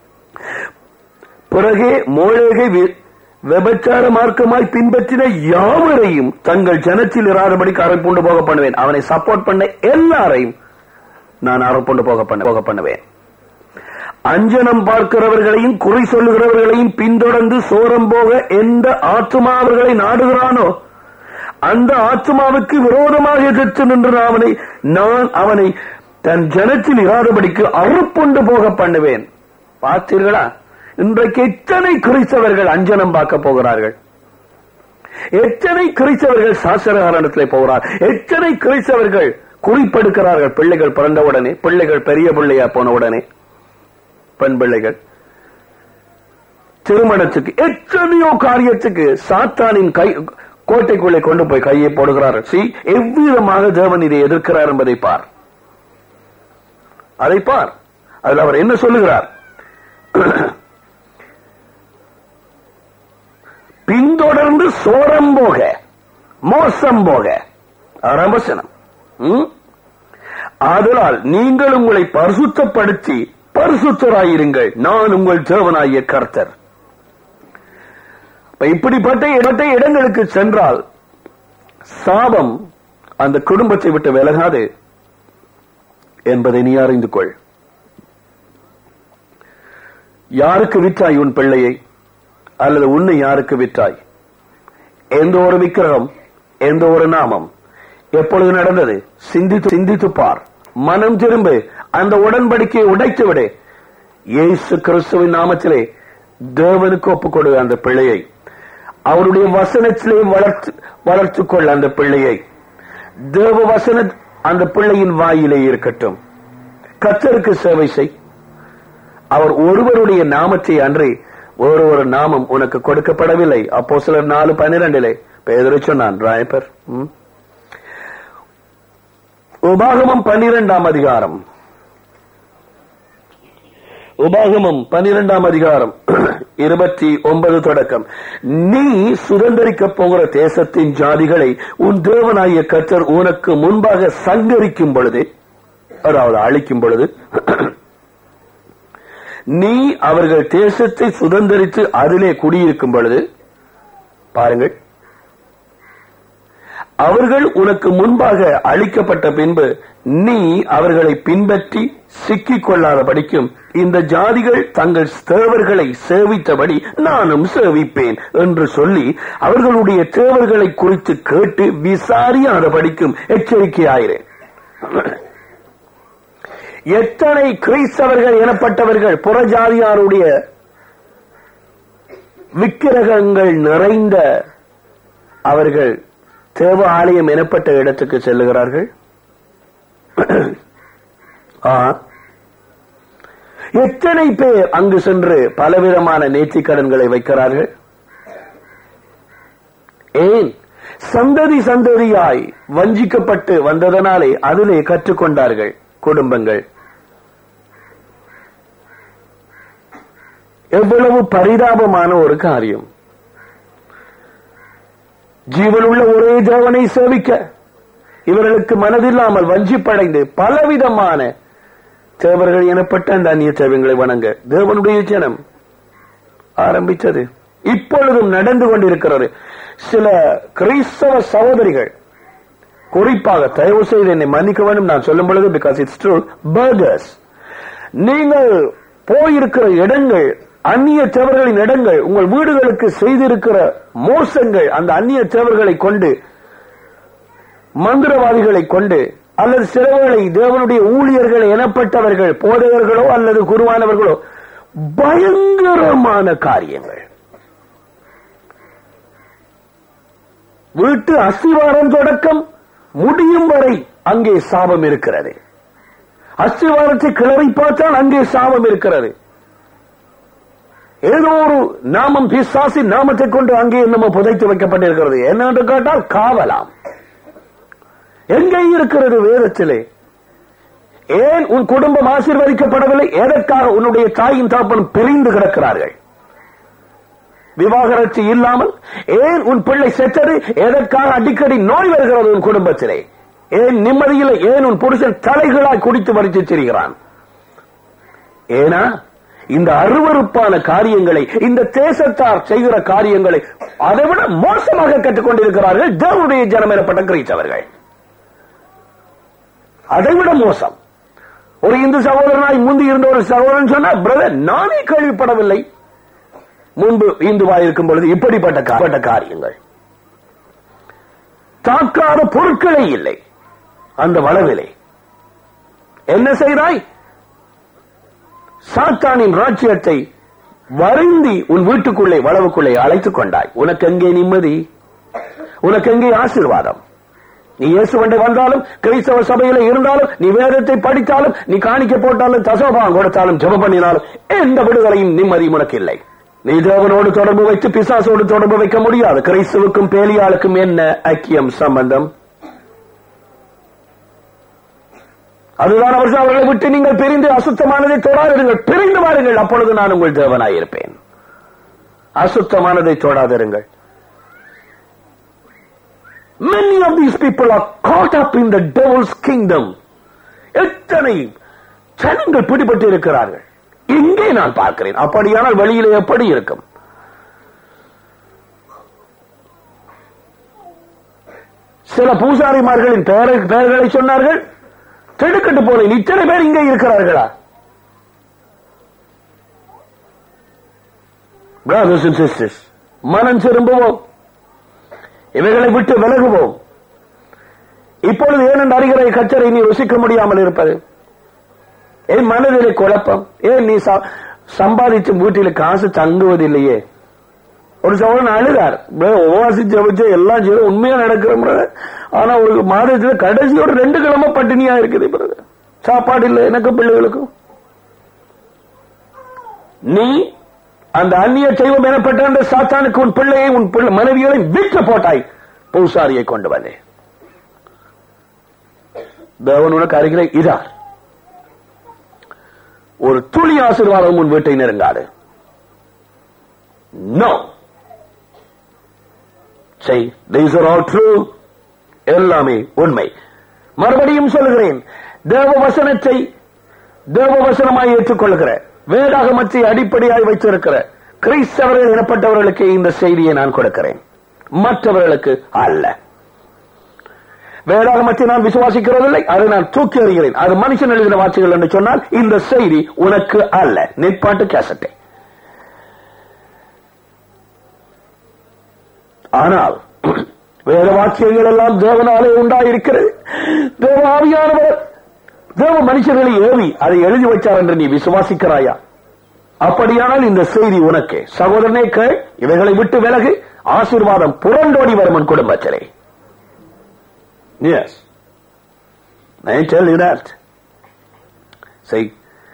பிறகே மோளேகை விபச்சார மார்க்கமாய் பின்பற்றின யாவரையும் தங்கள் ஜனத்தில் இராதபடிக்கு அறுப்புண்டு போக பண்ணுவேன். அவனை சப்போர்ட் பண்ண எல்லாரையும் நான் அறுப்புண்டு போக பண்ணுவேன். அஞ்சனம் பார்க்கிறவர்களையும் குறி சொல்லுகிறவர்களையும் பின்தொடர்ந்து சோரம் போக எந்த ஆத்துமா அவர்களை நாடுகிறானோ அந்த ஆத்துமாவுக்கு விரோதமாக எதிர்த்து நின்று நான் அவனை தன் ஜனத்தில் இராதபடிக்கு அறுப்புண்டு போக பண்ணுவேன். பார்த்தீர்களா? இன்றைக்கு எத்தனை கிறிஸ்தவர்கள் அஞ்சனம் பார்க்க போகிறார்கள், எத்தனை கிறிஸ்தவர்கள் சாஸ்திரகாரணத்திலே போகிறார்கள், எத்தனை கிறிஸ்தவர்கள் குறிப்பெடுக்கிறார்கள். பிள்ளைகள் பிறந்தவுடனே, பிள்ளைகள் பெரிய பிள்ளையா போன உடனே, பெண் பிள்ளைகள் திருமணத்துக்கு எத்தனையோ காரியத்துக்கு சாத்தானின் கோட்டைக்குள்ளே கொண்டு போய் கையை போடுகிறார்கள். எவ்விதமாக தேவன் இதை எதிர்க்கிறார் என்பதை பார், அதை பார். அதில் அவர் என்ன சொல்லுகிறார்? பின்தொடர்ந்து சோரம் போக மோசம் போக அரவசனம். ஆதலால் நீங்கள் உங்களை பரிசுத்தப்படுத்தி பரிசுத்தராயிருங்கள், நான் உங்கள் தேவனாகிய கர்த்தர். இப்படிப்பட்ட இடங்களுக்கு சென்றால் சாபம் அந்த குடும்பத்தை விட்டு விலகாது என்பதை நீ அறிந்து கொள். யாருக்கு விற்றாய் உன் பிள்ளையை, அல்லது உன்னை யாருக்கு விற்றாய்? எந்த ஒரு விக்கிரகம், எந்த ஒரு நாமம் எப்பொழுது நடந்தது? சிந்தித்து பார், மனம் திரும்பு, அந்த உடன்படிக்கையை உடைத்து விடு. இயேசு கிறிஸ்துவின் நாமத்திலே தேவனுக்கு ஒப்புக்கொடு அந்த பிள்ளையை. அவருடைய வசனத்திலே வளர்த்துக் கொள் அந்த பிள்ளையை. தேவ வசன அந்த பிள்ளையின் வாயிலே இருக்கட்டும். கர்த்தருக்கு சேவை செய். அவர் ஒருவருடைய நாமத்தை அன்றி ஒரு நாமம் உனக்கு கொடுக்கப்படவில்லை. அப்போஸ்தலர் 4:12 பேதுரு சொன்னான். ராயப்பர் உபாகமம் 12ஆம் அதிகாரம், உபாகமம் 12ஆம் அதிகாரம் 29 தொடக்கம். நீ சுதந்திரிக்க போகிற தேசத்தின் ஜாதிகளை உன் தேவனாகிய கர்த்தர் உனக்கு முன்பாக சங்கரிக்கும் பொழுது, அதாவது அழிக்கும் பொழுது, நீ அவர்கள் தேசத்தை சுதந்திரித்து அதிலே குடியிருக்கும் பொழுது, பாருங்கள், அவர்கள் உனக்கு முன்பாக அழிக்கப்பட்ட பின்பு நீ அவர்களை பின்பற்றி சிக்கிக் கொள்ளாதபடிக்கும் இந்த ஜாதிகள் தங்கள் தேவர்களை சேவித்தபடி நானும் சேவிப்பேன் என்று சொல்லி அவர்களுடைய தேவர்களை குறித்து கேட்டு விசாரியாதபடிக்கும் எச்சரிக்கையாயிரேன். எத்தனை கிறிஸ்தவர்கள் எனப்பட்டவர்கள் புறஜாதியாருடைய விக்கிரகங்கள் நிறைந்த அவர்கள் தேவ ஆலயம் எனப்பட்ட இடத்துக்கு செல்லுகிறார்கள். எத்தனை பேர் அங்கு சென்று பலவிதமான நேர்த்திக்கடன்களை வைக்கிறார்கள். ஏன்? சந்ததி சந்ததியாய் வஞ்சிக்கப்பட்டு வந்ததனாலே அதிலே கற்றுக்கொண்டார்கள் குடும்பங்கள். எவ்வளவு பரிதாபமான ஒரு காரியம். ஜீவனுள்ள ஒரே தேவனை சேவிக்க இவர்களுக்கு மனதில்லாமல் வஞ்சிப்படைந்து பலவிதமான தேவர்கள் எனப்பட்ட அந்த அந்நிய தேவங்களை வணங்க தேவனுடைய ஜனம் ஆரம்பித்தது. இப்பொழுதும் நடந்து கொண்டிருக்கிறது. சில கிறிஸ்தவ சகோதரிகள், குறிப்பாக தயவு செய்து என்னை மன்னிக்க வேண்டும் நான் சொல்லும் பொழுது, பிகாஸ் இட்ஸ் ட்ரூ, பர்கர்ஸ், நீங்கள் போயிருக்கிற இடங்கள் அந்நிய தேவர்களின் இடங்கள், உங்கள் வீடுகளுக்கு செய்திருக்கிற மோசங்கள், அந்த அந்நிய தேவர்களை கொண்டு, மந்திரவாதிகளை கொண்டு, அல்லது சிலவர்களை தேவனுடைய ஊழியர்கள் எனப்பட்டவர்கள், போதகர்களோ அல்லது குருவானவர்களோ, பயங்கரமான காரியங்கள். வீட்டு அஸ்திவாரம் தொடக்கம் முடியும் வரை அங்கே சாபம் இருக்கிறது. அஸ்திவாரத்தை கிளறி பார்த்தால் அங்கே சாபம் இருக்கிறது. ஏதோ ஒரு நாமம், பிசாசின் நாமத்தை கொண்டு அங்கே நம்ம புதைத்து வைக்கப்பட்டிருக்கிறது. என்னென்று கேட்டால் காவலாம். எங்கே இருக்கிறது வேதத்திலே? ஏன் உன் குடும்பம் ஆசீர்வதிக்கப்படவில்லை? எதற்காக உன்னுடைய தாயின் தகப்பனும் பிரிந்து கிடக்கிறார்கள்? விவாகரத்து இல்லாமல் ஏன் உன் பிள்ளை செத்தது? எதற்காக அடிக்கடி நோய் வருகிறது உன் குடும்பத்திலே? ஏன் நிம்மதியில்? ஏன் உன் புருஷன் தலைகளாய் குடித்து வரித்து திரிகிறான்? ஏனா இந்த அருவருப்பான காரியங்களை, இந்த தேசத்தார் செய்கிற காரியங்களை அதைவிட மோசமாக கற்றுக்கொண்டிருக்கிறார்கள் தேவனுடைய ஜனம் எனப்பட்ட கிறிஸ்தவர்கள். அதைவிட மோசம். ஒரு இந்து சகோதரனாய் முந்தி இருந்த ஒரு சகோதரன் சொன்னா, பிரதர் நானே கேள்விப்படவில்லை முன்பு இந்துவாய் இருக்கும் பொழுது இப்படிப்பட்ட காரியங்கள். தாக்காத பொருட்களே இல்லை அந்த வளவிலே. என்ன செய்தாய்? சாத்தானின் ராஜ்யத்தை வருந்தி உன் வீட்டுக்குள்ளே வளவுக்குள்ளே அழைத்துக் கொண்டாய். உனக்கு எங்கே நிம்மதி? உனக்கு எங்கே ஆசீர்வாதம்? நீ இயேசுவண்டை வந்தாலும், கிறிஸ்தவ சபையில இருந்தாலும், நீ வேதத்தை படித்தாலும், நீ காணிக்க போட்டாலும், தசோபாகம் கொடுத்தாலும், ஜெபம் பண்ணினாலும் எந்த விடுதலையும் நிம்மதியும் உனக்கு இல்லை. நீ தேவனோடு தொடர்பு வைத்து பிசாசோடு தொடர்பு வைக்க முடியாது. கிறிஸ்துவுக்கும் பேலியாளுக்கும் என்ன ஐக்கியம், சம்பந்தம்? அதுதான் அவர்களை விட்டு நீங்கள் பிரிந்து அசுத்தமானதை தொடாதிருங்கள். பிரிந்து வாருங்கள், அப்பொழுது நான் உங்கள் தேவனாயிருப்பேன். அசுத்தமானதை தொடாதிருங்கள். Many of these people are caught up in the devil's kingdom. எத்தனை ஜனங்கள் பிடிபட்டு இருக்கிறார்கள் இங்கே நான் பார்க்கிறேன். அப்படியானால் வெளியிலே எப்படி இருக்கும்? சில பூசாரிமார்களின் பெயர்களை சொன்னார்கள். திடுக்கட்டு போல இத்தனை பேர் இங்கே இருக்கிறார்களா? Brothers and sisters, மனம் திரும்புவோம், இவைகளை விட்டு விலகுவோம். இப்பொழுது ஏனென்று அறிகிற கச்சரை நீ ருசிக்க முடியாமல் இருப்பது? ஏன் மனதிலே குழப்பம்? ஏன் நீ சம்பாதிச்சு வீட்டில் காசு தங்குவதில்லையே? ஒரு சகோதரன் அழுதார், உபவாசி ஜெபிச்சு எல்லாம் செய்ய உண்மையா நடக்கிற, ஆனா ஒரு மாதத்துல கடைசி ஒரு 2 கிழமை பட்டினியா இருக்குது, சாப்பாடு இல்லை எனக்கு பிள்ளைகளுக்கும். நீ அந்த அந்நிய செய்வம் எனப்பட்ட அந்த சாத்தானுக்கு உன் பிள்ளையை, உன் மனைவிகளை விற்று போட்டாய். பூசாரியை கொண்டு வந்தேன். தேவன் உனக்கு அருகிலே இதார். ஒரு துளி ஆசீர்வாதம் உன் வீட்டை நெருங்காது. No. Say, these are all true. எல்லாமே உண்மை. மறுபடியும் சொல்லுகிறேன், தேவ வசனத்தை தேவ வசனமாய் ஏற்றுக்கொள்கிற, வேதாகமத்தை அடிப்படையாய் வைத்திருக்கிற கிறிஸ்தவர்கள் எனப்பட்டவர்களுக்கு இந்த செய்தியை நான் கொடுக்கிறேன், மற்றவர்களுக்கு அல்ல. வேதாகமத்தை நான் விசுவாசிக்கிறதில்லை, அதை நான் தூக்கி எறிகிறேன். அது மனுஷன் எழுதின வார்த்தைகள் என்று சொன்னால் இந்த செய்தி உனக்கு அல்ல. நெட்பாட்டு கேசட்டை. ஆனால் வேத வாக்கியங்கள் எல்லாம் தேவனாலே உண்டாயிருக்கிறது. தேவ ஆவியானவர் தேவ மனுஷர்களை ஏவி அதை எழுதி வைத்தார் என்று நீ விசுவாசிக்கிறாயா? அப்படியானால் இந்த செய்தி உனக்கு. சகோதரனே கேள், இவைகளை விட்டு விலகு, ஆசீர்வாதம் புரண்டோடி வரும் உன் குடும்பத்திலே. Yes, I tell you that. See,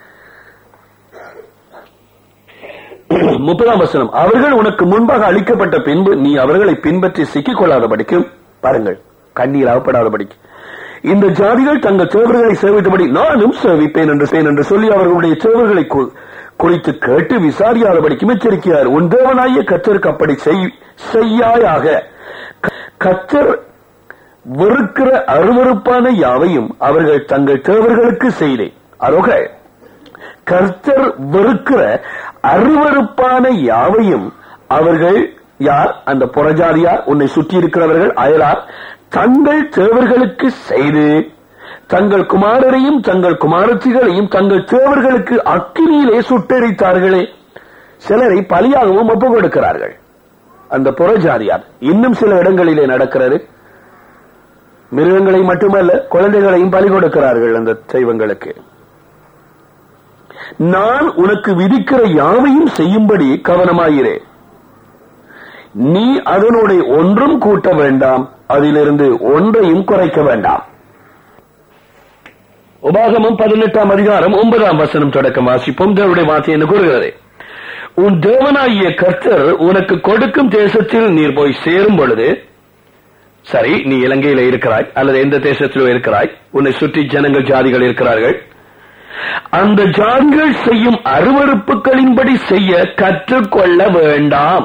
30ஆம் வசனம், அவர்கள் உனக்கு முன்பாக அளிக்கப்பட்ட பின்பு நீ அவர்களை பின்பற்றி சிக்கிக் கொள்ளாதபடிக்கும், பாருங்கள், கண்ணீர் அகப்படாதபடிக்கும் இந்த ஜாதிகள் தங்கள் சேவர்களை சேவித்தபடி நானும் சேவிப்பேன் என்று சொல்லி அவர்களுடைய சேவர்களை குறித்து கேட்டு விசாரியாதபடிக்கும் எச்சரிக்கிறார். உன் தேவனாகிய கர்த்தருக்கு அப்படி செய்யாயாக. கர்த்தர் வெறுக்கிற அருவருப்பான யாவையும் அவர்கள் தங்கள் தேவர்களுக்கு செய்தேன். அரோக கர்த்தர் வெறுக்கிற அருவருப்பான யாவையும் அவர்கள் யார்? அந்த புறஜாதியார், உன்னை சுற்றி இருக்கிறவர்கள், அயலார், தங்கள் தேவர்களுக்கு செய்து தங்கள் குமாரரையும் தங்கள் குமாரத்திகளையும் தங்கள் தேவர்களுக்கு அக்கினியிலே சுட்டெரித்தார்களே. சிலரை பலியாகவும் ஒப்புக் கொடுக்கிறார்கள் அந்த புறஜாதியார். இன்னும் சில இடங்களிலே நடக்கிறது. மிருகங்களை மட்டுமல்ல, குழந்தைகளையும் பலி கொடுக்கிறார்கள் அந்த தெய்வங்களுக்கு. நான் உனக்கு விதிக்கிற யாவையும் செய்யும்படி கவனமாயிரே. நீ அதனோட ஒன்றும் கூட்ட வேண்டாம், அதிலிருந்து ஒன்றையும் குறைக்க வேண்டாம். உபாகமம் 18ஆம் அதிகாரம் 9ஆம் வசனம் தொடக்கம் வாசிப்போம். தேவனுடைய வார்த்தை என்ன கூறுகிறது? உன் தேவனாகிய கர்த்தர் உனக்கு கொடுக்கும் தேசத்தில் நீர் போய் சேரும் பொழுது, சரி, நீ இலங்கையில இருக்கிறாய் அல்லது எந்த தேசத்திலோ இருக்கிறாய், உன்னை சுற்றி ஜனங்கள் ஜாதிகள் இருக்கிறார்கள். அந்த ஜாதிகள் செய்யும் அருவருப்புகளின்படி செய்ய கற்றுக்கொள்ள வேண்டாம்.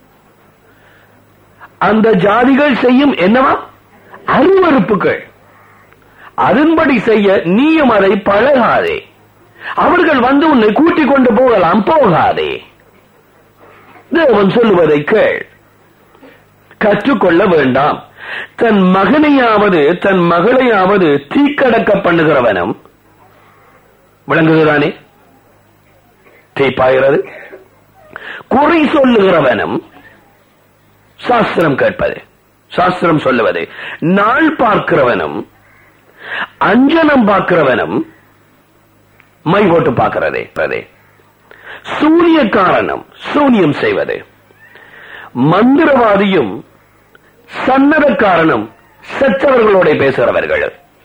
அந்த ஜாதிகள் செய்யும் என்னவா? அருவருப்புகள். அதன்படி செய்ய நீயும் அதை பழகாதே. அவர்கள் வந்து உன்னை கூட்டிக் கொண்டு போகலாம், போகாதே. தேவன் சொல்லுவதை கேள், கற்றுக்கொள்ள வேண்டாம். தன் மகனையாவது தன் மகளையாவது தீக்கடக்க பண்ணுகிறவனும், விளங்குகிறானே, தீப்பாகிறது, குறி சொல்லுகிறவனும், சாஸ்திரம் கேட்பது, சாஸ்திரம் சொல்லுவது, நாள் பார்க்கிறவனும், அஞ்சனம் பார்க்கிறவனும், மை போட்டு பார்க்கிறதே, சூனியக்காரனும், சூனியம் செய்வது, மந்திரவாதியும், சன்னதக்காரனும், செத்தவர்களோட பேசுகிறவர்கள்.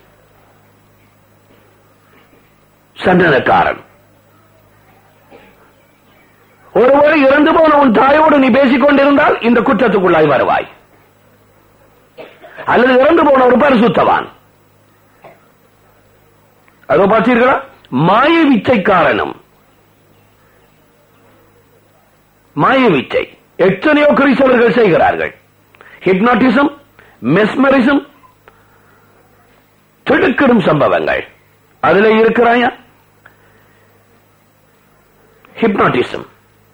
சன்னதக்காரன், ஒருவரை இறந்து போன உன் தாயோடு நீ பேசிக் கொண்டிருந்தால் இந்த குற்றத்துக்குள்ளாய் வருவாய். அல்லது இறந்து போன ஒரு பரிசுத்தவான். அதோ பார்த்தீர்களா? மாய விச்சைக்காரனும், மாய விச்சை எத்தனையோ கிறிஸ்தவர்கள் செய்கிறார்கள். ஹிப்னாட்டிசம், மெஸ்மரிசம், திடுக்கிடும் சம்பவங்கள் அதுல இருக்கிறாயா? ஹிப்னாட்டிசம்.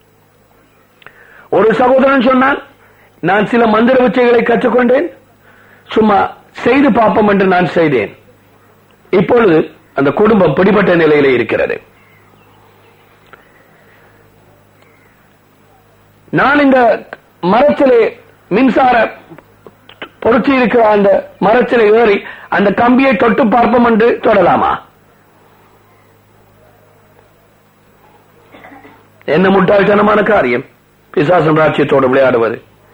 ஒரு சகோதரன் சொன்னான், நான் சில மந்திர விச்சைகளை கற்றுக்கொண்டேன், சும்மா செய்து பார்ப்போம் என்று நான் செய்தேன். இப்பொழுது அந்த குடும்பம் பிடிபட்ட நிலையிலே இருக்கிறது. நான் இந்த மரத்திலே மின்சார பொருட்சி இருக்கிற அந்த மரத்திலே ஏறி அந்த கம்பியை தொட்டு பார்ப்போம் என்று தொடலாமா? என்ன முட்டாள்தனமான காரியம்! பிசாசன் ராஜ்யத்தோடு விளையாடுவது.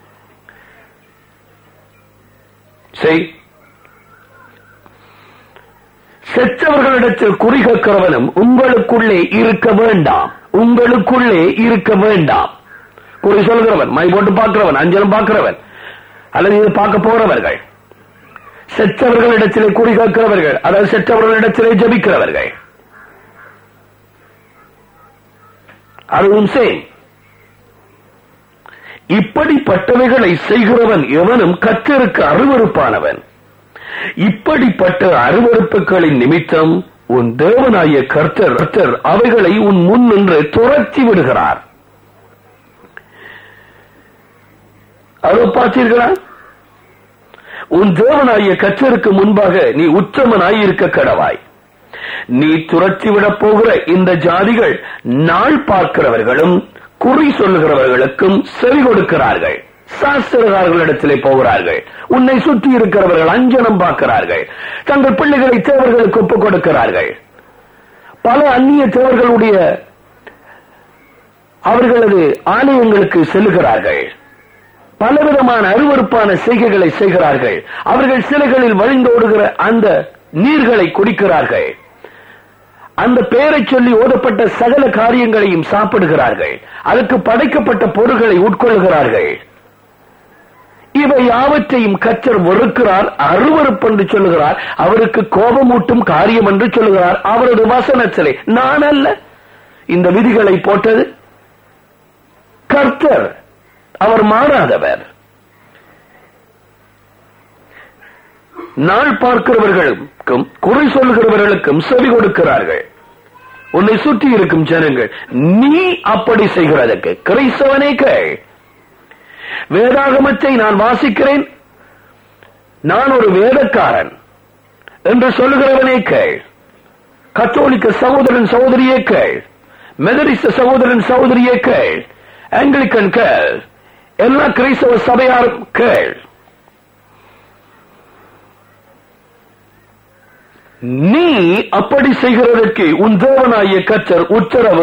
செத்தவர்களிடத்தில் குறி கேட்கிறவனும் உங்களுக்குள்ளே இருக்க வேண்டாம், உங்களுக்குள்ளே இருக்க வேண்டாம். குறி சொல்கிறவன், மை போட்டு பார்க்கிறவன், அஞ்சலம் பார்க்கிறவன், அல்லது இது பார்க்க போறவர்கள், செத்தவர்களிடத்திலே குறி கேட்கிறவர்கள், அதாவது செத்தவர்களிடத்திலே ஜபிக்கிறவர்கள், அதுவும் சேம். இப்படிப்பட்டவைகளை செய்கிறவன் எவனும் கர்த்தருக்கு அருவருப்பானவன். இப்படிப்பட்ட அருவருப்புகளின் நிமித்தம் உன் தேவனாகிய கர்த்தர் அவைகளை உன் முன் நின்று துரத்தி விடுகிறார். அதோ பார்த்தீர்களா? உன் தேவனாகிய கர்த்தருக்கு முன்பாக நீ உத்தமனாயிருக்க கடவாய். நீ துரத்திவிடப் போகிற இந்த ஜாதிகள் நாள் பார்க்கிறவர்களும் குறி சொல்லுகிறவர்களுக்கும் செவி கொடுக்கிறார்கள். சாஸ்திரகாரர்களிடத்திலே போகிறார்கள். உன்னை சுற்றி இருக்கிறவர்கள் அஞ்சனம் பார்க்கிறார்கள். தங்கள் பிள்ளைகளை தேவர்களுக்கு ஒப்புக் கொடுக்கிறார்கள். பல அந்நிய தேவர்களுடைய அவர்களது ஆலயங்களுக்கு செல்லுகிறார்கள். பலவிதமான அருவருப்பான செய்கைகளை செய்கிறார்கள். அவர்கள் சிலைகளில் வழிந்தோடுகிற அந்த நீர்களை குடிக்கிறார்கள். அந்த பெயரை சொல்லி ஓதப்பட்ட சகல காரியங்களையும் சாப்பிடுகிறார்கள். அதற்கு படைக்கப்பட்ட பொருள்களை உட்கொள்கிறார்கள். இவை யாவற்றையும் கர்த்தர் வெறுக்கிறார், அருவருப்பு என்று சொல்லுகிறார். அவருக்கு கோபமூட்டும் காரியம் என்று சொல்லுகிறார். அவரது வசனத்திலே நான் அல்ல இந்த விதிகளை போட்டது, கர்த்தர். அவர் மாறாதவர். நாள் பார்க்கிறவர்களுக்கும் குறை சொல்கிறவர்களுக்கும் செவி கொடுக்கிறார்கள். உன்னை சுற்றி இருக்கும் ஜனங்கள், நீ அப்படி செய்கிறதற்கு கிறிஸ்தவனே கேள். வேதாகமத்தை நான் வாசிக்கிறேன், நான் ஒரு வேதக்காரன் என்று சொல்லுகிறவனே கேள். கத்தோலிக்க சகோதரன் சகோதரியே கேள், மெதடிஸ்ட் சகோதரன் சகோதரியே கேள், ஆங்கிலிக்கன் கேள், எல்லா கிறிஸ்தவ சபையாரும் கேள். நீ அப்படி செய்கிறதற்கு உன் தேவனாகிய கர்த்தர் உத்தரவு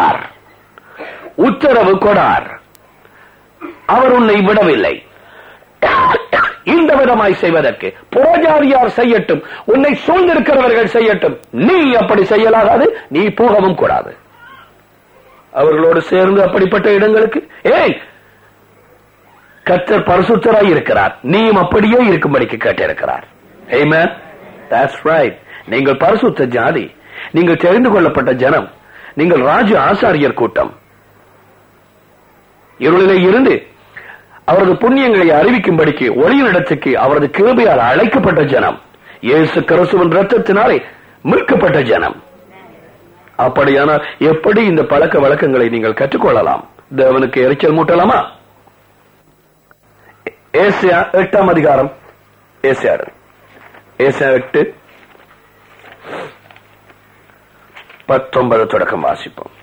கொடார். அவர் உன்னை விடவில்லை இந்த விதமாய் செய்வதற்கு. புறஜாதியார் செய்யட்டும், உன்னை சூழ்ந்திருக்கிறவர்கள் செய்யட்டும், நீ அப்படி செய்யலாகாது, நீ போகவும் கூடாது அவர்களோடு சேர்ந்து அப்படிப்பட்ட இடங்களுக்கு. கர்த்தர் பரிசுத்தராய் இருக்கிறார், நீயும் அப்படியே இருக்கும்படிக்கு கேட்டிருக்கிறார். ஆமென். That's right. நீங்கள் பரிசுத்த ஜாதி, நீங்கள் தெரிந்து கொள்ளப்பட்ட ஜனம், நீங்கள் ராஜ ஆசாரியர் கூட்டம். இருளிலே இருந்து அவரது புண்ணியங்களை அறிவிக்கும்படிக்கு ஒளியினிடத்துக்கு அவரது கிருபையால் அழைக்கப்பட்ட ஜனம், இயேசு கிறிஸ்துவின் இரத்தத்தினாலே மீட்கப்பட்ட ஜனம். அப்படியானால் எப்படி இந்த பழக்க வழக்கங்களை நீங்கள் கற்றுக்கொள்ளலாம்? தேவனுக்கு எரிச்சல் மூட்டலாமா? ஏசாயா 8ஆம் அதிகாரம், ஏசாயா 8:19 தொடக்கம் வாசிப்போம்.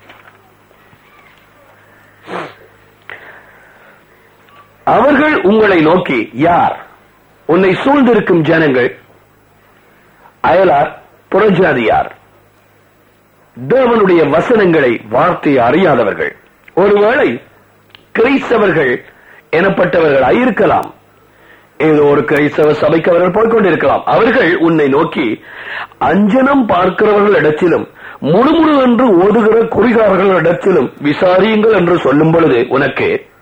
அவர்கள் உங்களை நோக்கி, யார்? உன்னை சூழ்ந்திருக்கும் ஜனங்கள், அயலார், புறஜாதியார், தேவனுடைய வசனங்களை வார்த்தையை அறியாதவர்கள், ஒருவேளை கிறிஸ்தவர்கள் எனப்பட்டவர்கள் இருக்கலாம். ஏதோ ஒரு கிறிஸ்தவ சபைக்கு அவர்கள் போய்கொண்டிருக்கலாம். அவர்கள் உன்னை நோக்கி, அஞ்சனம் பார்க்கிறவர்களிடத்திலும் முழுமுழு என்று ஓதுகிற குறிகாரர்களிடத்திலும் விசாரியுங்கள் என்று சொல்லும் பொழுது உனக்கு